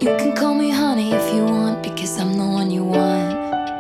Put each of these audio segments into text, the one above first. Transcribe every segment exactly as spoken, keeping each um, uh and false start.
You can call me honey if you want, because I'm the one you want.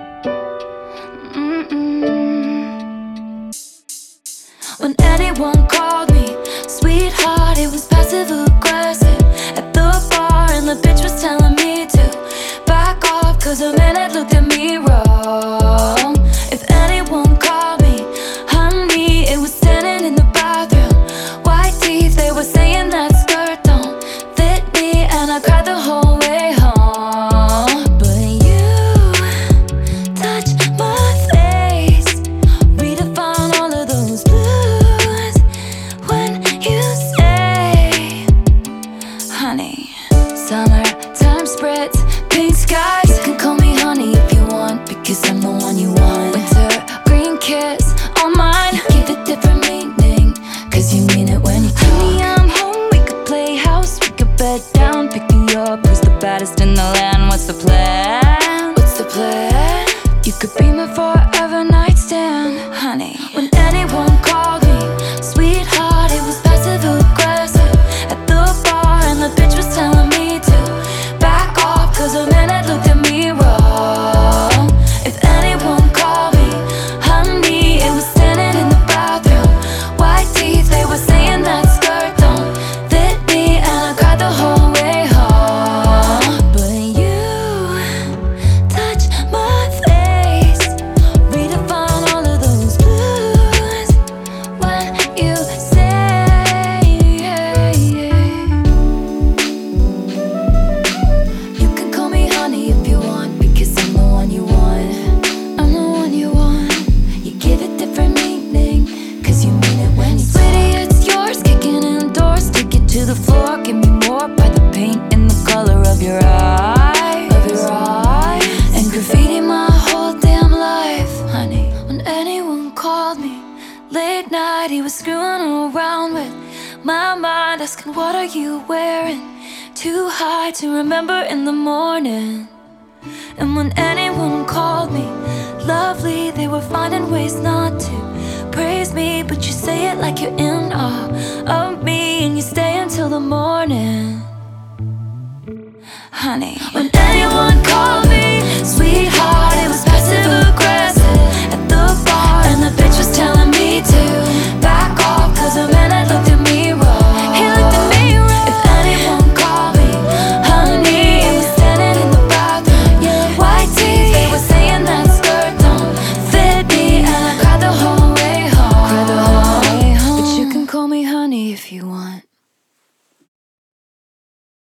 Mm-mm. When anyone called me sweetheart, it was passive aggressive. At the bar and the bitch was telling me to back off, cause a man had looked at me wrong. If anyone called me honey, it was standing in the bathroom. White teeth, they were saying that skirt don't fit me, and I cried the whole way home. But you touch my face, redefine all of those blues when you say honey. Summertime spreads, pink skies. You can call me honey if you want, because I'm the one you want. Winter green kiss on mine, you give it different meaning, cause you mean it when you talk. Honey, I'm home, we could play house, we could bed down, pick me up. Who's the baddest in the land? What's the plan? What's the plan? You could be my forever nightstand, honey. When anyone called me sweetheart, it was passive aggressive. At the bar and the bitch was telling me to back off, cause a man had looked at me wrong. If anyone called me honey, it was standing in the bathroom. White teeth, they were saying that skirt don't fit me, and I cried the whole way home. But you touch my face, redefine all of those blues when you say you can call me honey if you want, because I'm the one you want. I'm the one you want. You give it different meaning, cause you mean it when you talk. Sweetie, it's yours, kicking indoors, take it to the floor. Give me more by the paint and the color of your eyes, of your eyes, and graffiti my whole damn life, honey. When anyone called me late night, he was screwing around with my mind, asking what are you wearing, too high to remember in the morning. And when anyone called me lovely, they were finding ways not to praise me, but you say it like you're in awe of me, and you stay until the morning, honey. When